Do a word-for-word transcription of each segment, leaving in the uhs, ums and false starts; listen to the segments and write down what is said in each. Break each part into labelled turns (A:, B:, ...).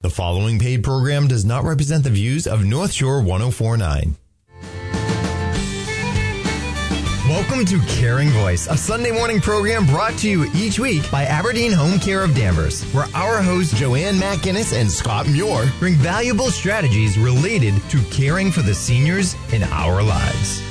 A: The following paid program does not represent the views of North Shore one oh four point nine. Welcome to Caring Voice, a Sunday morning program brought to you each week by Aberdeen Home Care of Danvers, where our hosts Joanne McGinnis and Scott Muir bring valuable strategies related to caring for the seniors in our lives.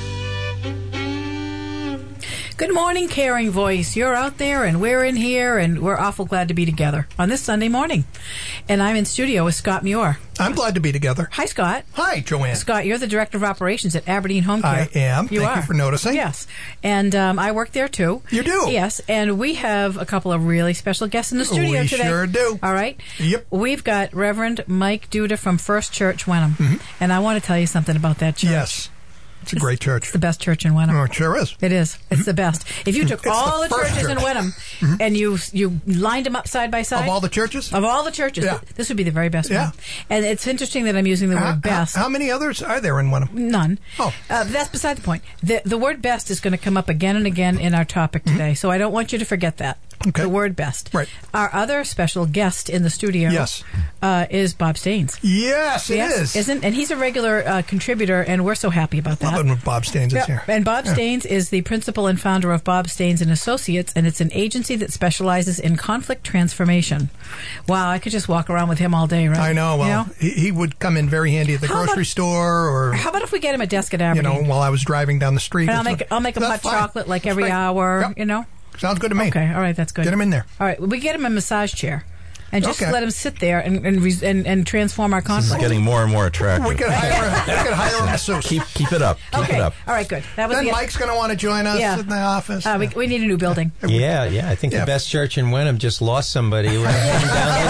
B: Good morning, Caring Voice. You're out there and we're in here, and we're awful glad to be together on this Sunday morning. And I'm in studio with Scott Muir.
C: I'm glad to be together.
B: Hi, Scott.
C: Hi, Joanne.
B: Scott, you're the Director of Operations at Aberdeen Home Care.
C: I am.
B: You
C: Thank
B: are.
C: you for noticing.
B: Yes. And um, I work there, too.
C: You do?
B: Yes. And we have a couple of really special guests in the studio
C: we
B: today.
C: We sure do.
B: All right?
C: Yep.
B: We've got Reverend Mike Duda from First Church Wenham. Mm-hmm. And I want to tell you something about that church.
C: Yes. It's a great church.
B: It's the best church in Wenham.
C: Oh, it sure is.
B: It is. It's the best. If you took
C: It's
B: all
C: the
B: the,
C: first
B: churches
C: church.
B: in Wenham mm-hmm. and you you lined them up side by side.
C: Of all the churches?
B: Of all the churches.
C: Yeah.
B: This would be the very best
C: Yeah.
B: one. And it's interesting that I'm using the
C: How,
B: word best.
C: How, how many others are there in Wenham?
B: None.
C: Oh.
B: Uh, that's beside the point. The, the word best is going to come up again and again in our topic today, mm-hmm. so I don't want you to forget that.
C: Okay.
B: The word best.
C: Right.
B: Our other special guest in the studio
C: yes.
B: uh, is Bob Staines.
C: Yes, it
B: yes,
C: is.
B: Isn't? And he's a regular uh, contributor, and we're so happy about that.
C: Love it when Bob Staines
B: yeah.
C: is here.
B: And Bob
C: yeah.
B: Staines is the principal and founder of Bob Staines and Associates, and it's an agency that specializes in conflict transformation. Wow, I could just walk around with him all day, right?
C: I know. Well,
B: you know?
C: He, he would come in very handy at the
B: How
C: grocery
B: about,
C: store, or
B: how about if we get him a desk at Aberdeen?
C: You know, while I was driving down the street.
B: And I'll make I'll make him hot
C: fine.
B: chocolate like
C: That's
B: every
C: great.
B: hour.
C: Yep.
B: You know.
C: Sounds good to me.
B: Okay, all right, that's good.
C: Get him in there.
B: All right, we get him a massage chair, and just
C: okay.
B: let him sit there and and, res- and and transform our conflict.
D: This is getting more and more attractive.
C: We could hire. we could hire a masseuse.
D: Keep keep it up. Keep
B: okay,
D: it up.
B: all right, good. That was
C: Then
B: the,
C: Mike's going to want to join us
B: yeah.
C: in the office.
B: Uh, we, we need a new building.
E: Yeah, yeah. I think
C: yeah.
E: the best church in Wenham just lost somebody when it came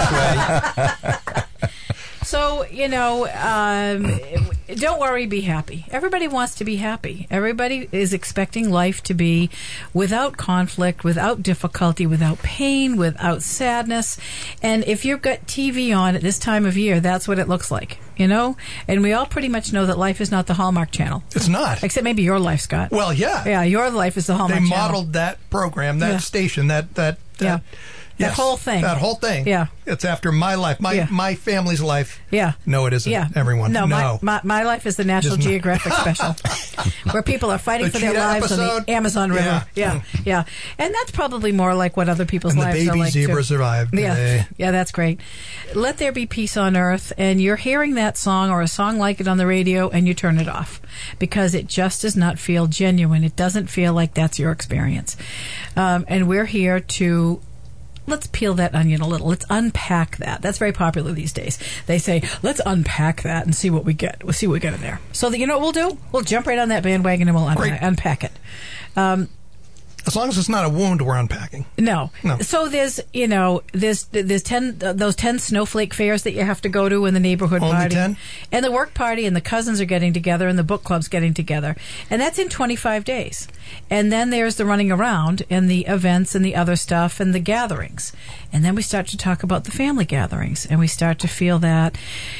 E: down this way.
B: So, you know, um, don't worry, be happy. Everybody wants to be happy. Everybody is expecting life to be without conflict, without difficulty, without pain, without sadness. And if you've got T V on at this time of year, that's what it looks like, you know? And we all pretty much know that life is not the Hallmark Channel.
C: It's not.
B: Except maybe your life, Scott.
C: Well, yeah.
B: Yeah, your life is the Hallmark
C: They
B: Channel.
C: modeled that program, that
B: Yeah.
C: station, that... that, that
B: Yeah.
C: Yes,
B: that whole thing.
C: That whole thing.
B: Yeah.
C: It's after my life, my
B: Yeah.
C: my family's life.
B: Yeah.
C: No, it isn't.
B: Yeah.
C: Everyone.
B: No,
C: no.
B: My, my, my life is the National
C: Just
B: Geographic special, where people are fighting
C: The
B: for their
C: cheetah
B: lives on
C: episode?
B: the Amazon River.
C: Yeah.
B: Yeah, yeah. And that's probably more like what other people's
C: And the
B: lives are
C: baby
B: like,
C: zebra
B: too.
C: survived.
B: Yeah,
C: Hey.
B: yeah, that's great. Let there be peace on earth, and you're hearing that song or a song like it on the radio, and you turn it off because it just does not feel genuine. It doesn't feel like that's your experience. Um, and we're here to... Let's peel that onion a little. Let's unpack that. That's very popular these days. They say, let's unpack that and see what we get. We'll see what we get in there. So, that, you know what we'll do? We'll jump right on that bandwagon and we'll unpack, unpack it. Um,
C: As long as it's not a wound, we're unpacking.
B: No.
C: No.
B: So there's, you know, there's there's ten uh, those ten snowflake fairs that you have to go to in the neighborhood
C: Only
B: party,
C: ten?
B: and the work party, and the cousins are getting together, and the book club's getting together, and that's in twenty-five days. And then there's the running around, and the events, and the other stuff, and the gatherings, and then we start to talk about the family gatherings, and we start to feel that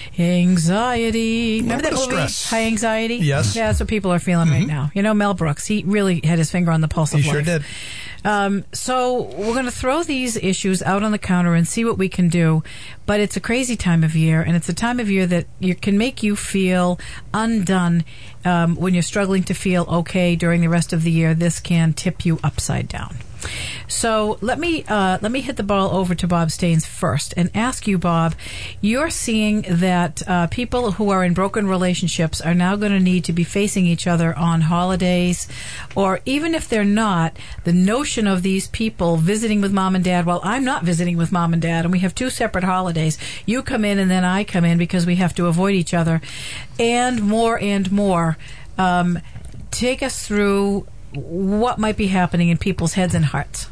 B: anxiety. Remember that
C: bit of
B: movie,
C: stress.
B: High Anxiety?
C: Yes.
B: Yeah, that's what people are feeling
C: Mm-hmm.
B: right now. You know, Mel Brooks, he really had his finger on the pulse
C: He
B: of
C: sure
B: life.
C: did.
B: Um, so we're going to throw these issues out on the counter and see what we can do. But it's a crazy time of year, and it's a time of year that you, can make you feel undone um, when you're struggling to feel okay during the rest of the year. This can tip you upside down. So let me uh, let me hit the ball over to Bob Staines first and ask you, Bob, you're seeing that uh, people who are in broken relationships are now going to need to be facing each other on holidays, or even if they're not, the notion of these people visiting with mom and dad, well, I'm not visiting with mom and dad, and we have two separate holidays. You come in and then I come in because we have to avoid each other, and more and more. Um, take us through what might be happening in people's heads and hearts.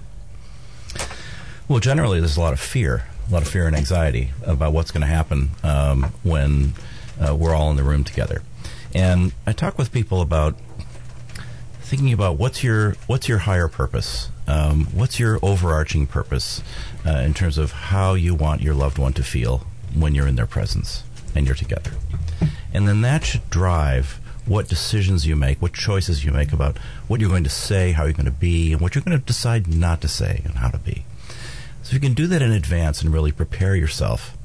D: Well, generally, there's a lot of fear, a lot of fear and anxiety about what's going to happen um, when uh, we're all in the room together. And I talk with people about thinking about what's your what's your higher purpose, um, what's your overarching purpose uh, in terms of how you want your loved one to feel when you're in their presence and you're together. And then that should drive what decisions you make, what choices you make about what you're going to say, how you're going to be, and what you're going to decide not to say and how to be. So if you can do that in advance and really prepare yourself,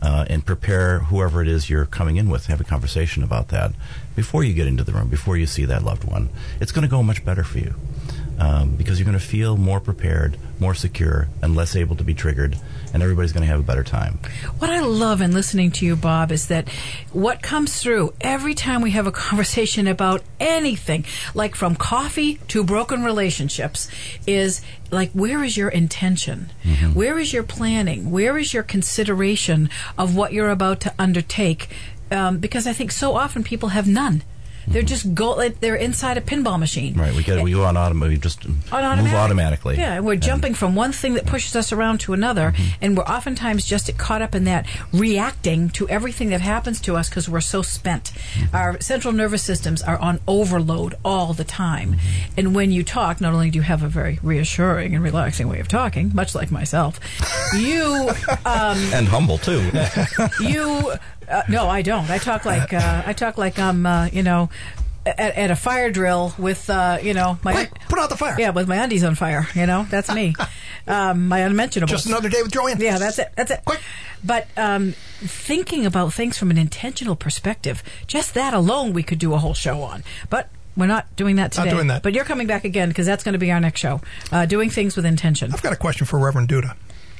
D: uh, and prepare whoever it is you're coming in with. Have a conversation about that before you get into the room, before you see that loved one. It's going to go much better for you um, because you're going to feel more prepared, more secure, and less able to be triggered, and everybody's going to have a better time.
B: What I love in listening to you, Bob, is that what comes through every time we have a conversation about anything, like from coffee to broken relationships, is like, where is your intention? Mm-hmm. Where is your planning? Where is your consideration of what you're about to undertake? Um, because I think so often people have none. They're just go. Like they're inside a pinball machine.
D: Right. We get we go on automatic. We just
B: on
D: move
B: automatic.
D: automatically.
B: Yeah, and we're
D: and
B: jumping from one thing that pushes us around to another, mm-hmm. and we're oftentimes just caught up in that, reacting to everything that happens to us because we're so spent. Mm-hmm. Our central nervous systems are on overload all the time. Mm-hmm. And when you talk, not only do you have a very reassuring and relaxing way of talking, much like myself, you um,
D: and humble too.
B: you. Uh, no, I don't. I talk like uh, I talk like I'm, uh, you know, at, at a fire drill with, uh, you know, my
C: Quick, put out the fire.
B: Yeah, with my undies on fire. You know, that's me. um, my unmentionables.
C: Just another day with Joanne.
B: Yeah, that's it. That's it.
C: Quick.
B: But um, thinking about things from an intentional perspective, just that alone, we could do a whole show on. But we're not doing that today.
C: Not doing that.
B: But you're coming back again because that's going to be our next show. Uh, doing things with intention.
C: I've got a question for Reverend Duda.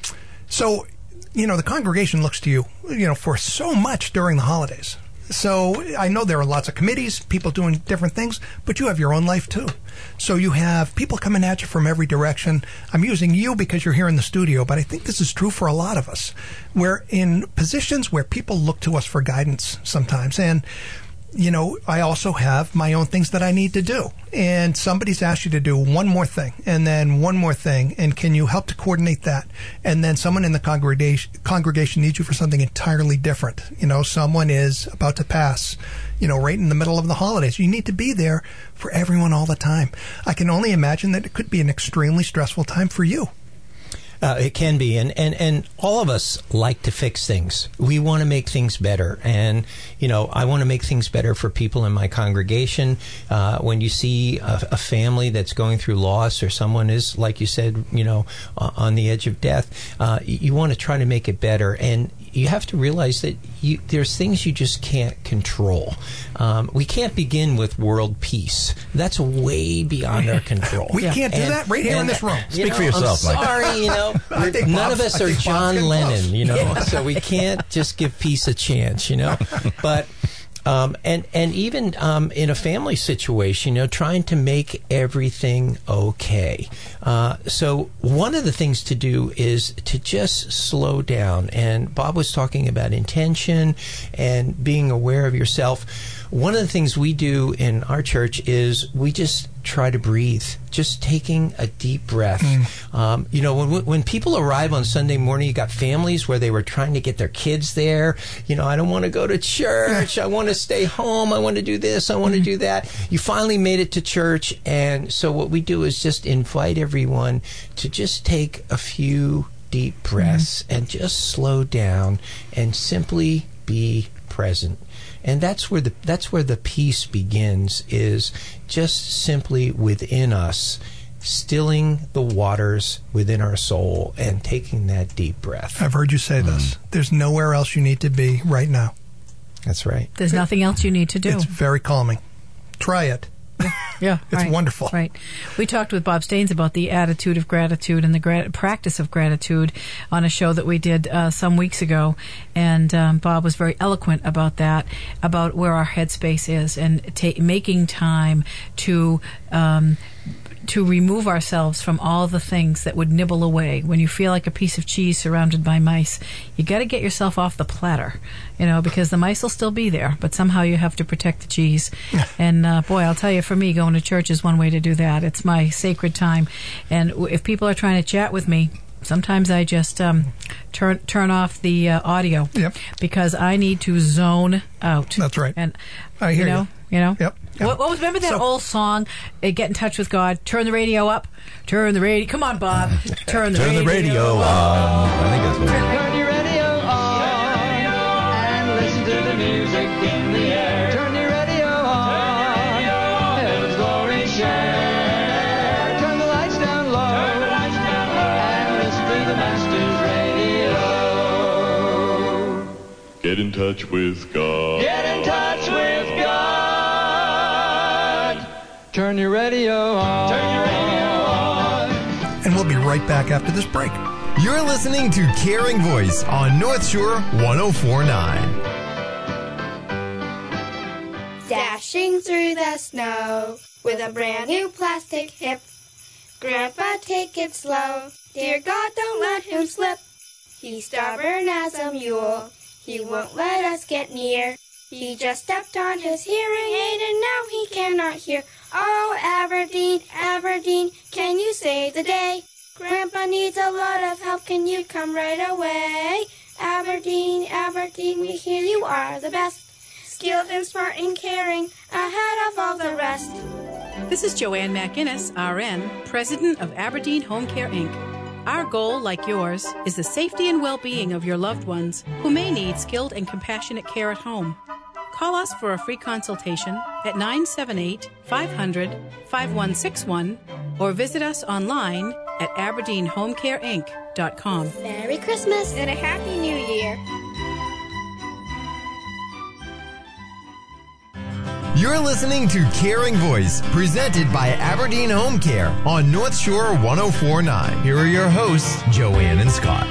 C: So, you know, the congregation looks to you, you know, for so much during the holidays. So I know there are lots of committees, people doing different things, but you have your own life too. So you have people coming at you from every direction. I'm using you because you're here in the studio, but I think this is true for a lot of us. We're in positions where people look to us for guidance sometimes. And you know, I also have my own things that I need to do. And somebody's asked you to do one more thing and then one more thing. And can you help to coordinate that? And then someone in the congregation congregation needs you for something entirely different. You know, someone is about to pass, you know, right in the middle of the holidays. You need to be there for everyone all the time. I can only imagine that it could be an extremely stressful time for you.
E: Uh, it can be, and, and, and all of us like to fix things. We want to make things better, and you know, I want to make things better for people in my congregation. Uh, when you see a, a family that's going through loss, or someone is, like you said, you know, uh, on the edge of death, uh, you, you want to try to make it better, and you have to realize that you, there's things you just can't control. Um, we can't begin with world peace. That's way beyond our control.
C: We
B: Yeah.
C: can't do
E: And-
C: that right here in
E: and,
C: this room.
E: you
D: Speak
E: know,
D: for yourself,
E: I'm
D: Mike.
E: sorry, you know,
C: I think
E: none
C: Bob's-
E: of us
C: I
E: are
C: think Bob's
E: John
C: getting
E: Lennon,
C: close.
E: you know,
C: Yeah.
E: so we can't just give peace a chance, you know. But um, and and even um, in a family situation, you know, trying to make everything okay. Uh, so one of the things to do is to just slow down. And Bob was talking about intention and being aware of yourself. One of the things we do in our church is we just try to breathe, just taking a deep breath. Mm. Um, you know, when when people arrive on Sunday morning, you got families where they were trying to get their kids there. You know, I don't want to go to church. I want to stay home. I want to do this. I want to do that. You finally made it to church. And so what we do is just invite everyone to just take a few deep breaths mm. and just slow down and simply be present. And that's where the that's where the peace begins, is just simply within us, stilling the waters within our soul and taking that deep breath.
C: I've heard you say this. There's nowhere else you need to be right now.
E: That's right.
B: There's nothing else you need to do.
C: It's very calming. Try it.
B: Yeah,
C: It's
B: right,
C: wonderful.
B: Right. We talked with Bob Staines about the attitude of gratitude and the gra- practice of gratitude on a show that we did uh, some weeks ago, and um, Bob was very eloquent about that, about where our headspace is, and ta- making time to um, to remove ourselves from all the things that would nibble away. When you feel like a piece of cheese surrounded by mice, you got to get yourself off the platter, you know, because the mice will still be there, but somehow you have to protect the cheese. And uh, boy, I'll tell you, for me, going to church is one way to do that. It's my sacred time. And w- if people are trying to chat with me, sometimes I just um, turn turn off the uh, audio,
C: Yep.
B: because I need to zone out.
C: That's right.
B: And
C: I hear
B: you know,
C: you.
B: You know.
C: Yep. Yep.
B: What, what was remember that
C: So-
B: old song? Uh, Get in touch with God. Turn the radio up. Turn the radio. Come on, Bob. Turn the
D: Turn
B: radio.
D: the radio on. I think that's what it is.
F: Turn your radio on and listen to the music in the air. Turn your radio on. Heaven's glory share. Turn the lights down low and listen to the Master's radio.
G: Get in touch with God.
F: Get in touch with God. Turn your radio on. Turn your radio on.
C: And we'll be right back after this break.
A: You're listening to Caring Voice on North Shore one oh four point nine.
H: Dashing through the snow with a brand new plastic hip. Grandpa, take it slow. Dear God, don't let him slip. He's stubborn as a mule. He won't let us get near. He just stepped on his hearing aid and now he cannot hear. Oh, Aberdeen, Aberdeen, can you save the day? Grandpa needs a lot of help. Can you come right away? Aberdeen, Aberdeen, we hear you are the best. Skilled and smart and caring, ahead of all the rest.
B: This is Joanne McInnes, R N, President of Aberdeen Home Care, Incorporated. Our goal, like yours, is the safety and well-being of your loved ones who may need skilled and compassionate care at home. Call us for a free consultation at nine seven eight, five hundred, five one six one or visit us online at aberdeen home care inc dot com.
H: Merry Christmas and a Happy New Year.
A: You're listening to Caring Voice, presented by Aberdeen Home Care on North Shore one oh four point nine. Here are your hosts, Joanne and Scott.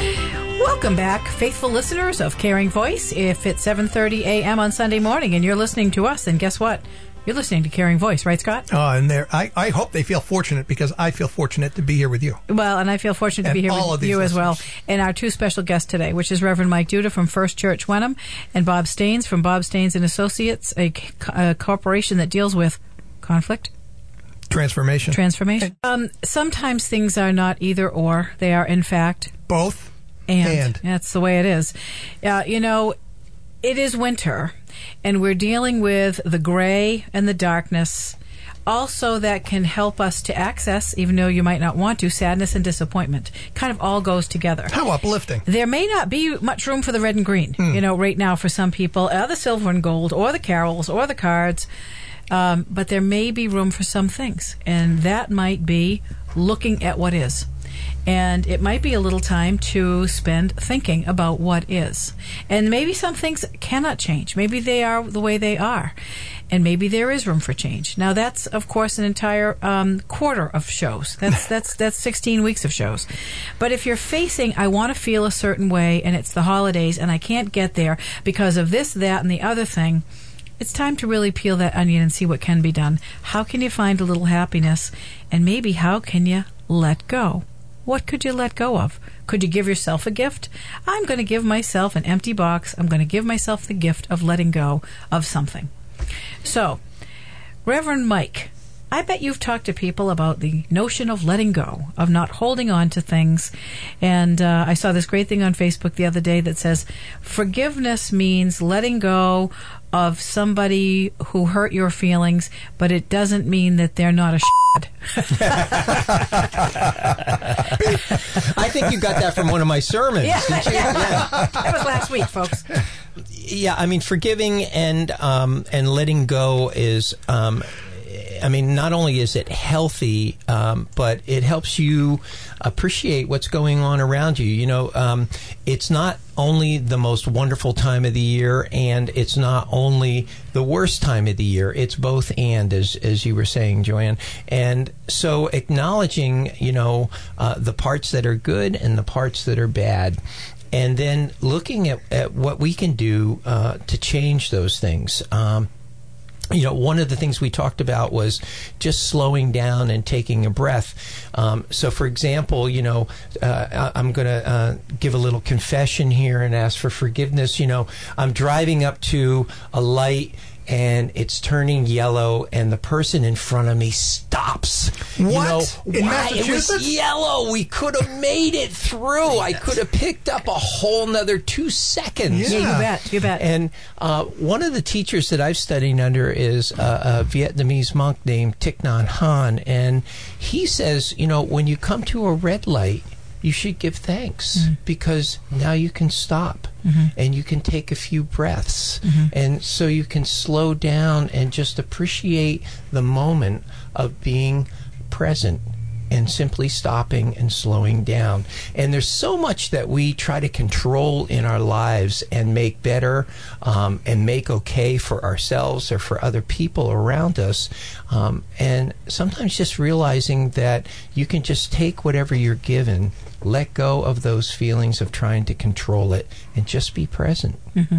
B: Welcome back, faithful listeners of Caring Voice. If it's seven thirty a.m. on Sunday morning and you're listening to us, then guess what? You're listening to Caring Voice, right, Scott?
C: Uh, and there, I, I hope they feel fortunate because I feel fortunate to be here with you.
B: Well, and I feel fortunate
C: And
B: to be here
C: all of
B: with
C: these
B: you as well.
C: listeners.
B: And our two special guests today, which is Reverend Mike Duda from First Church Wenham and Bob Staines from Bob Staines and Associates, a, a corporation that deals with conflict,
C: Transformation.
B: transformation. Um, sometimes things are not either or; they are, in fact,
C: Both.
B: and.
C: And.
B: That's the way it is. Uh, you know, it is winter, and we're dealing with the gray and the darkness. Also, that can help us to access, even though you might not want to, sadness and disappointment. Kind of all goes together.
C: How uplifting.
B: There may not be much room for the red and green, you know, right now for some people, or the silver and gold, or the carols, or the cards. Um, but there may be room for some things, and that might be looking at what is. And it might be a little time to spend thinking about what is. And maybe some things cannot change. Maybe they are the way they are. And maybe there is room for change. Now, that's, of course, an entire um, quarter of shows. That's that's that's sixteen weeks of shows. But if you're facing, I want to feel a certain way, and it's the holidays, and I can't get there because of this, that, and the other thing, it's time to really peel that onion and see what can be done. How can you find a little happiness? And maybe how can you let go? What could you let go of? Could you give yourself a gift? I'm going to give myself an empty box. I'm going to give myself the gift of letting go of something. So, Reverend Mike, I bet you've talked to people about the notion of letting go, of not holding on to things. And uh, I saw this great thing on Facebook the other day that says, forgiveness means letting go of somebody who hurt your feelings, but it doesn't mean that they're not a shit.
E: I think you got that from one of my sermons.
B: Yeah,
E: didn't you?
B: yeah. That was last week, folks.
E: Yeah, I mean, forgiving and um, and letting go is, um, I mean, not only is it healthy, um, but it helps you appreciate what's going on around you. You know, um, it's not only the most wonderful time of the year, and it's not only the worst time of the year. It's both and, as as you were saying, Joanne. And so acknowledging, you know, uh, the parts that are good and the parts that are bad. And then looking at, at what we can do uh, to change those things. Um, you know, one of the things we talked about was just slowing down and taking a breath. Um, so, for example, you know, uh, I'm going to uh, give a little confession here and ask for forgiveness. You know, I'm driving up to a light and it's turning yellow, and the person in front of me stops.
C: What?
E: You know,
C: In
E: why? It
C: Massachusetts?
E: was yellow. We could have made it through. I could have picked up a whole nother two seconds.
B: Yeah, you bet. You bet.
E: And uh, one of the teachers that I've studied under is uh, a Vietnamese monk named Thich Nhat Hanh, and he says, you know, when you come to a red light, you should give thanks mm-hmm. because now you can stop mm-hmm. and you can take a few breaths. Mm-hmm. And so you can slow down and just appreciate the moment of being present and simply stopping and slowing down. And there's so much that we try to control in our lives and make better um, and make okay for ourselves or for other people around us. Um, and sometimes just realizing that you can just take whatever you're given, let go of those feelings of trying to control it, and just be present.
B: Mm-hmm.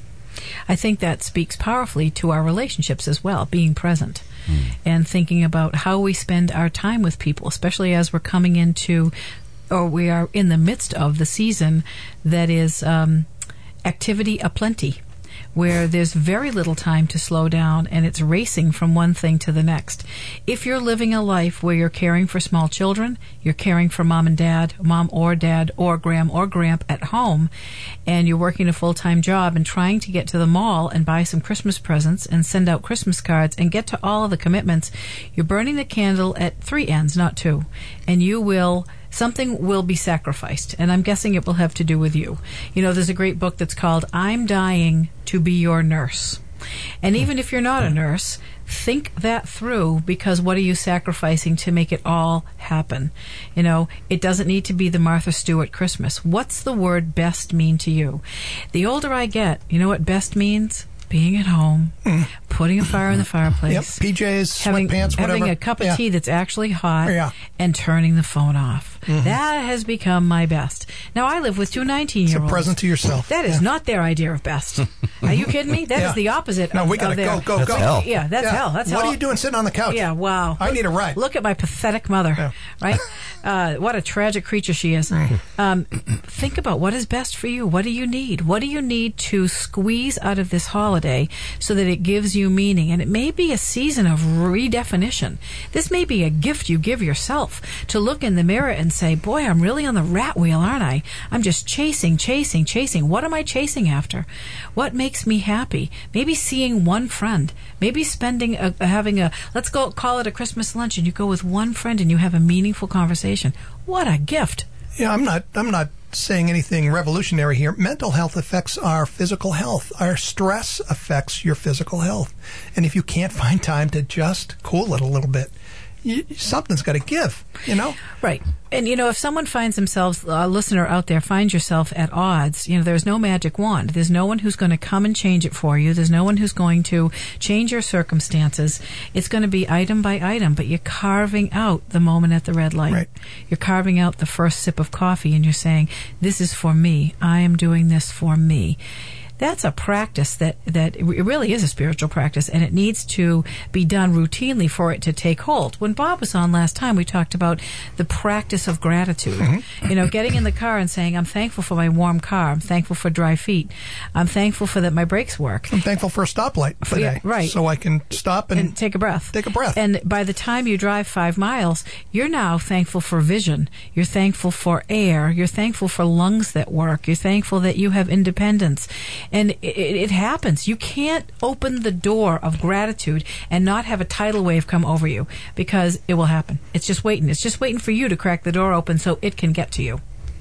B: I think that speaks powerfully to our relationships as well, being present mm. and thinking about how we spend our time with people, especially as we're coming into, or we are in the midst of the season that is um, activity aplenty, where there's very little time to slow down and it's racing from one thing to the next. If you're living a life where you're caring for small children, you're caring for mom and dad, mom or dad, or gram or gramp at home, and you're working a full-time job and trying to get to the mall and buy some Christmas presents and send out Christmas cards and get to all of the commitments, you're burning the candle at three ends, not two. And you will... something will be sacrificed, and I'm guessing it will have to do with you. You know, there's a great book that's called I'm Dying to Be Your Nurse. And even if you're not a nurse, think that through, because what are you sacrificing to make it all happen? You know, it doesn't need to be the Martha Stewart Christmas. What's the word best mean to you? The older I get, you know what best means? Being at home, mm. putting a fire in the fireplace,
C: yep. P Js,
B: having,
C: sweatpants, whatever.
B: having a cup of
C: yeah.
B: tea that's actually hot,
C: yeah.
B: and turning the phone off. Mm-hmm. That has become my best. Now, I live with two nineteen-year-olds.
C: It's a present to yourself.
B: That is
C: yeah.
B: not their idea of best. Are you kidding me? That
C: yeah.
B: is the opposite
C: no,
B: of,
C: we gotta
B: of their...
C: go, go,
D: that's
C: go.
D: Hell.
B: Yeah, that's
C: yeah.
B: hell. That's
C: what
B: hell.
C: are you doing sitting on the couch?
B: Yeah, wow.
C: I need a ride.
B: Look at my pathetic mother,
C: yeah.
B: right? Uh, what a tragic creature she is. Um, think about what is best for you. What do you need? What do you need to squeeze out of this holiday so that it gives you meaning? And it may be a season of redefinition. This may be a gift you give yourself to look in the mirror and say, boy, I'm really on the rat wheel, aren't I? I'm just chasing, chasing, chasing. What am I chasing after? What makes me happy? Maybe seeing one friend. Maybe spending, a, having a, let's go call it a Christmas lunch, and you go with one friend and you have a meaningful conversation. What a gift.
C: Yeah, I'm not, I'm not saying anything revolutionary here. Mental health affects our physical health. Our stress affects your physical health. And if you can't find time to just cool it a little bit, you, something's got to give, you know?
B: Right. And, you know, if someone finds themselves, a listener out there, finds yourself at odds, you know, there's no magic wand. There's no one who's going to come and change it for you. There's no one who's going to change your circumstances. It's going to be item by item, but you're carving out the moment at the red light.
C: Right.
B: You're carving out the first sip of coffee, and you're saying, this is for me. I am doing this for me. That's a practice that, that it really is a spiritual practice, and it needs to be done routinely for it to take hold. When Bob was on last time, we talked about the practice of gratitude. Mm-hmm. You know, getting in the car and saying, I'm thankful for my warm car. I'm thankful for dry feet. I'm thankful for that my brakes work.
C: I'm thankful for a stoplight today.
B: Yeah, right.
C: So I can stop and,
B: and take a breath.
C: Take a breath.
B: And by the time you drive five miles, you're now thankful for vision. You're thankful for air. You're thankful for lungs that work. You're thankful that you have independence. And it, it happens. You can't open the door of gratitude and not have a tidal wave come over you, because it will happen. It's just waiting. It's just waiting for you to crack the door open so it can get to you.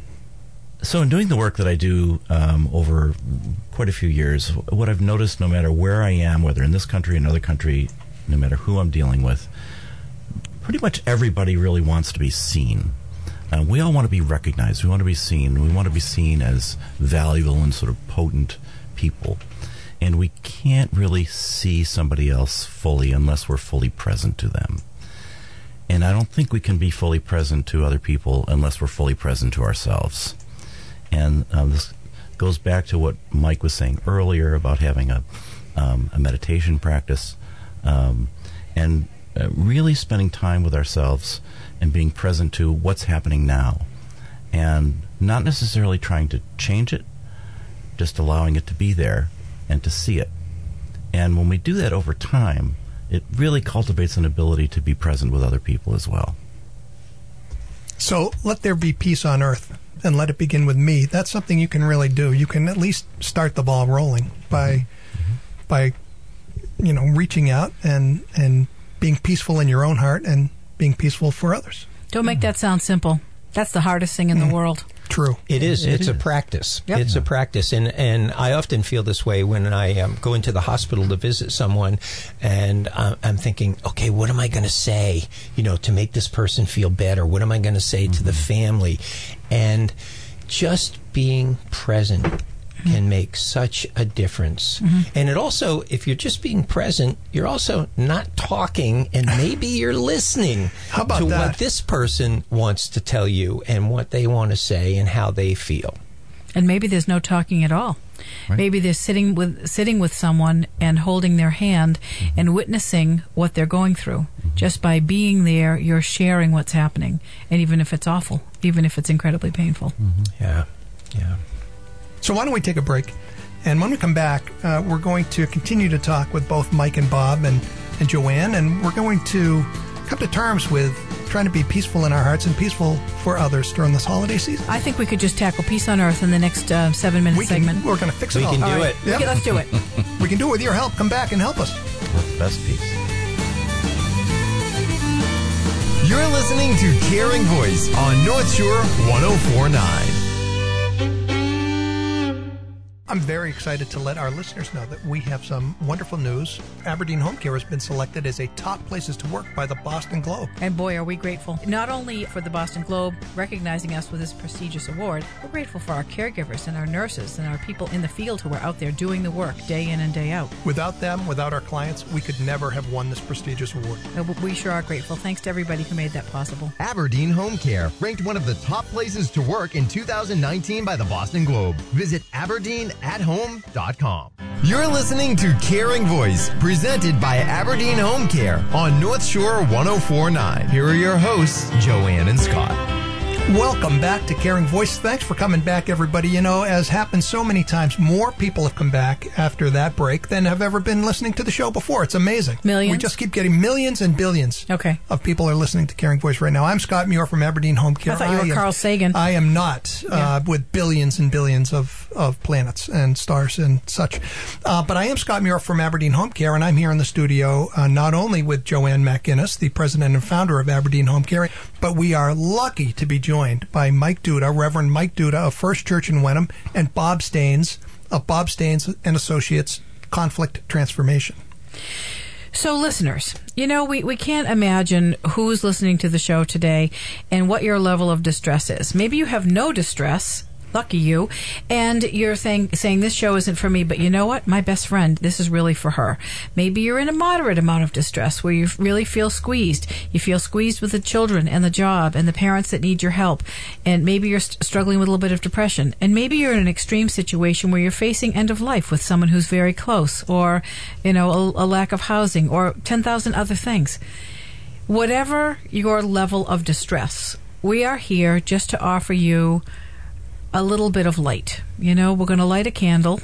D: So in doing the work that I do um, over quite a few years, what I've noticed, no matter where I am, whether in this country, another country, no matter who I'm dealing with, pretty much everybody really wants to be seen. Uh, we all want to be recognized. We want to be seen. We want to be seen as valuable and sort of potent people. And we can't really see somebody else fully unless we're fully present to them. And I don't think we can be fully present to other people unless we're fully present to ourselves. And uh, this goes back to what Mike was saying earlier about having a, um, a meditation practice, um, and uh, really spending time with ourselves and being present to what's happening now, and not necessarily trying to change it, just allowing it to be there and to see it. And when we do that over time, it really cultivates an ability to be present with other people as well.
C: So let there be peace on earth, and let it begin with me. That's something you can really do. You can at least start the ball rolling by, mm-hmm. by, you know, reaching out and and being peaceful in your own heart and being peaceful for others.
B: Don't make that sound simple. That's the hardest thing in mm. the world.
C: true.
E: It is.
B: It
E: it's
B: is.
E: a practice.
B: Yep.
E: It's a practice, and and I often feel this way when I um, go into the hospital to visit someone, and uh, I'm thinking, okay, what am I going to say, you know, to make this person feel better? What am I going to say to the family? And just being present can make such a difference. Mm-hmm. And it also, if you're just being present, you're also not talking, and maybe you're listening
C: How about
E: to
C: that?
E: what this person wants to tell you and what they want to say and how they feel.
B: And maybe there's no talking at all. Right. Maybe they're sitting with sitting with someone and holding their hand mm-hmm. and witnessing what they're going through. Mm-hmm. Just by being there, you're sharing what's happening. And even if it's awful, even if it's incredibly painful.
E: Mm-hmm. Yeah, yeah.
C: So why don't we take a break? And when we come back, uh, we're going to continue to talk with both Mike and Bob and, and Joanne, and we're going to come to terms with trying to be peaceful in our hearts and peaceful for others during this holiday season.
B: I think we could just tackle peace on earth in the next uh, seven-minute
C: we can,
B: segment.
C: We're going to fix it
E: we
C: all.
E: We can do
C: all
E: it.
C: Yep.
B: Okay, let's do it.
C: We can do it with your help. Come back and help us.
D: Best piece.
A: You're listening to Caring Voice on North Shore one oh four point nine.
C: I'm very excited to let our listeners know that we have some wonderful news. Aberdeen Home Care has been selected as a top places to work by the Boston Globe.
B: And boy, are we grateful. Not only for the Boston Globe recognizing us with this prestigious award, we're grateful for our caregivers and our nurses and our people in the field who are out there doing the work day in and day out.
C: Without them, without our clients, we could never have won this prestigious award.
B: Uh, We sure are grateful. Thanks to everybody who made that possible.
A: Aberdeen Home Care, ranked one of the top places to work in two thousand nineteen by the Boston Globe. Visit aberdeen at home dot com. You're listening to Caring Voice, presented by Aberdeen Home Care on North Shore one oh four point nine. Here are your hosts, Joanne and Scott.
C: Welcome back to Caring Voice. Thanks for coming back, everybody. You know, as happened so many times, more people have come back after that break than have ever been listening to the show before. It's amazing.
B: Millions?
C: We just keep getting millions and billions
B: Okay.
C: of people are listening to Caring Voice right now. I'm Scott Muir from Aberdeen Home Care.
B: I thought you were
C: am-
B: Carl Sagan.
C: I am not, uh,
B: Yeah.
C: with billions and billions of, of planets and stars and such. Uh, but I am Scott Muir from Aberdeen Home Care, and I'm here in the studio uh, not only with Joanne McInnes, the president and founder of Aberdeen Home Care, but we are lucky to be joined by Mike Duda, Reverend Mike Duda of First Church in Wenham, and Bob Staines of Bob Staines and Associates Conflict Transformation.
B: So, listeners, you know, we, we can't imagine who's listening to the show today and what your level of distress is. Maybe you have no distress. Lucky you. And you're saying, saying this show isn't for me, but you know what? My best friend, this is really for her. Maybe you're in a moderate amount of distress where you really feel squeezed. You feel squeezed with the children and the job and the parents that need your help. And maybe you're st- struggling with a little bit of depression. And maybe you're in an extreme situation where you're facing end of life with someone who's very close, or, you know, a, a lack of housing, or ten thousand other things. Whatever your level of distress, we are here just to offer you a little bit of light. You know, we're going to light a candle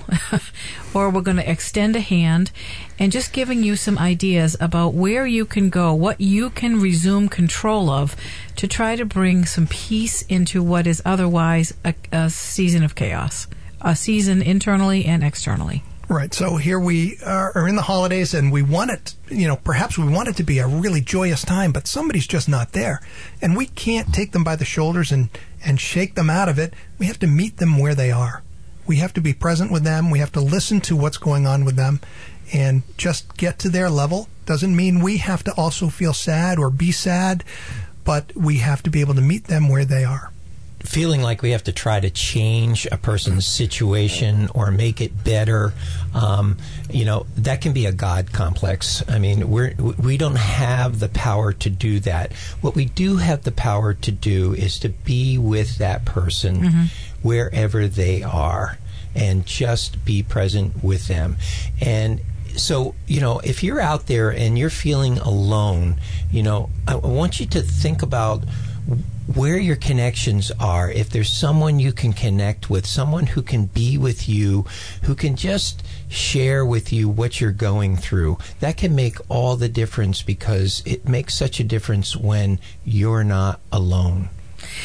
B: or we're going to extend a hand, and just giving you some ideas about where you can go, what you can resume control of to try to bring some peace into what is otherwise a, a season of chaos, a season internally and externally.
C: Right. So here we are, are in the holidays, and we want it, you know, perhaps we want it to be a really joyous time, but somebody's just not there. And we can't take them by the shoulders and, and shake them out of it. We have to meet them where they are. We have to be present with them. We have to listen to what's going on with them and just get to their level. Doesn't mean we have to also feel sad or be sad, but we have to be able to meet them where they are.
E: Feeling like we have to try to change a person's situation or make it better, um, you know, that can be a God complex. I mean, we're, we don't have the power to do that. What we do have the power to do is to be with that person mm-hmm. wherever they are and just be present with them. And so, you know, if you're out there and you're feeling alone, you know, I want you to think about where your connections are. If there's someone you can connect with, someone who can be with you, who can just share with you what you're going through, that can make all the difference, because it makes such a difference when you're not alone.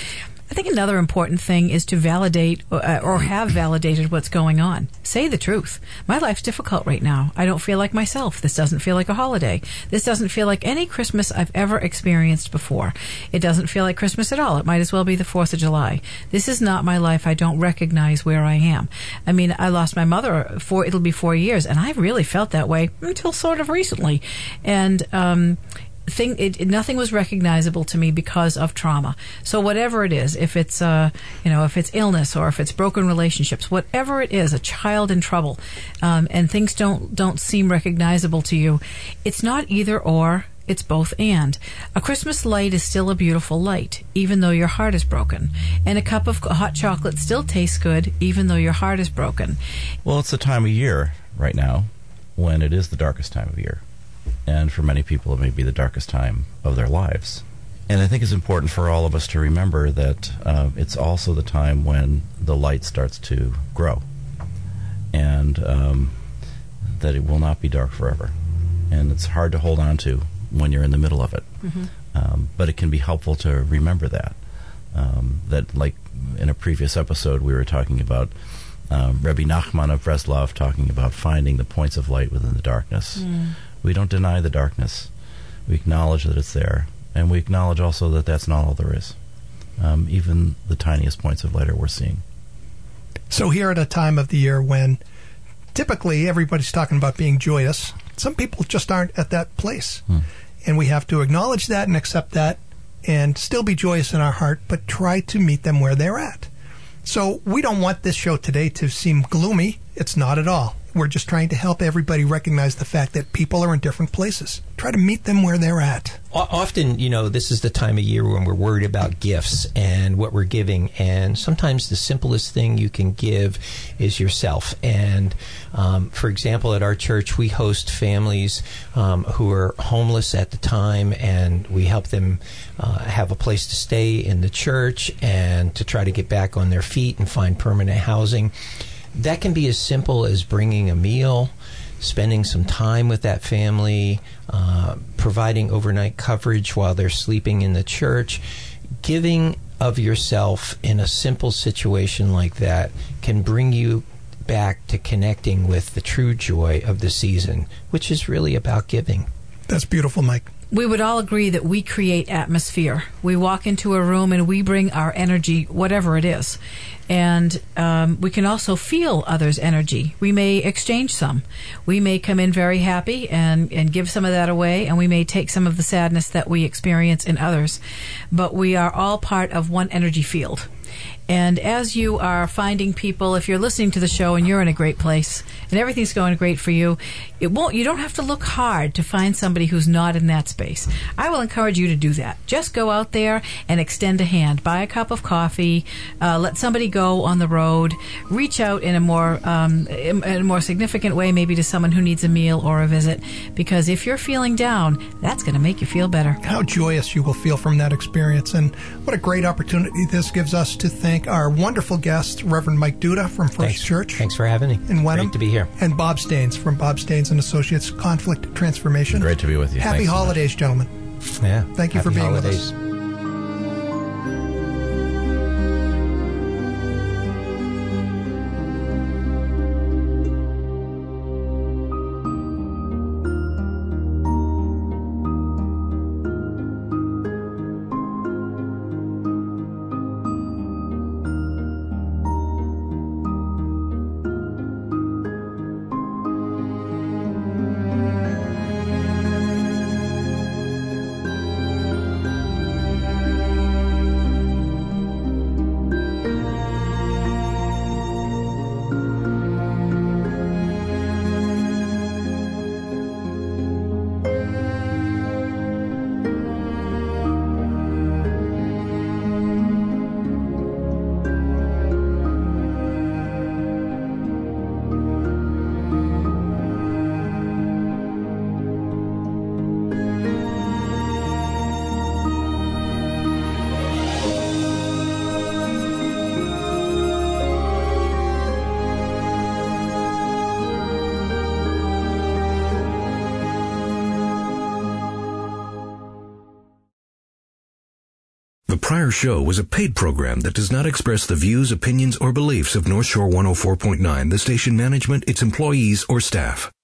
B: I think another important thing is to validate uh, or have validated what's going on. Say the truth. My life's difficult right now. I don't feel like myself. This doesn't feel like a holiday. This doesn't feel like any Christmas I've ever experienced before. It doesn't feel like Christmas at all. It might as well be the fourth of July. This is not my life. I don't recognize where I am. I mean, I lost my mother for, it'll be four years, and I really felt that way until sort of recently. And, um, Thing, it, it, nothing was recognizable to me because of trauma. So whatever it is, if it's uh, you know, if it's illness or if it's broken relationships, whatever it is, a child in trouble, um, and things don't don't seem recognizable to you, it's not either or. It's both and. A Christmas light is still a beautiful light, even though your heart is broken. And a cup of hot chocolate still tastes good, even though your heart is broken.
D: Well, it's the time of year right now when it is the darkest time of year. And for many people, it may be the darkest time of their lives. And I think it's important for all of us to remember that uh, it's also the time when the light starts to grow. And um, that it will not be dark forever. And it's hard to hold on to when you're in the middle of it. Mm-hmm. Um, but it can be helpful to remember that. Um, that, like in a previous episode, we were talking about um, Rebbe Nachman of Breslov talking about finding the points of light within the darkness. Mm. We don't deny the darkness. We acknowledge that it's there. And we acknowledge also that that's not all there is. Um, even the tiniest points of light are worth seeing.
C: So here at a time of the year when typically everybody's talking about being joyous, some people just aren't at that place. Hmm. And we have to acknowledge that and accept that and still be joyous in our heart, but try to meet them where they're at. So we don't want this show today to seem gloomy. It's not at all. We're just trying to help everybody recognize the fact that people are in different places. Try to meet them where they're at.
E: Often, you know, this is the time of year when we're worried about gifts and what we're giving. And sometimes the simplest thing you can give is yourself. And, um, for example, at our church, we host families um, who are homeless at the time, and we help them uh, have a place to stay in the church and to try to get back on their feet and find permanent housing. That can be as simple as bringing a meal, spending some time with that family, uh, providing overnight coverage while they're sleeping in the church. Giving of yourself in a simple situation like that can bring you back to connecting with the true joy of the season, which is really about giving.
C: That's beautiful, Mike.
B: We would all agree that we create atmosphere. We walk into a room and we bring our energy, whatever it is. And um, we can also feel others' energy. We may exchange some. We may come in very happy and, and give some of that away, and we may take some of the sadness that we experience in others. But we are all part of one energy field. And as you are finding people, if you're listening to the show and you're in a great place and everything's going great for you, it won't. You don't have to look hard to find somebody who's not in that space. I will encourage you to do that. Just go out there and extend a hand. Buy a cup of coffee. Uh, let somebody go on the road. Reach out in a more um, in a more significant way, maybe to someone who needs a meal or a visit. Because if you're feeling down, that's going to make you feel better.
C: How joyous you will feel from that experience, and what a great opportunity this gives us to thank our wonderful guest, Reverend Mike Duda from First
E: Thanks.
C: Church.
E: Thanks for having me.
C: In Wenham.
E: Great to be here.
C: And Bob Staines from Bob Staines and Associates, Conflict Transformation.
D: Great to be with you.
C: Happy
D: Thanks
C: holidays,
D: so
C: gentlemen.
E: Yeah.
C: Thank you
E: Happy
C: for being
E: holidays.
C: with us.
I: The prior show was a paid program that does not express the views, opinions, or beliefs of North Shore one oh four point nine, the station management, its employees, or staff.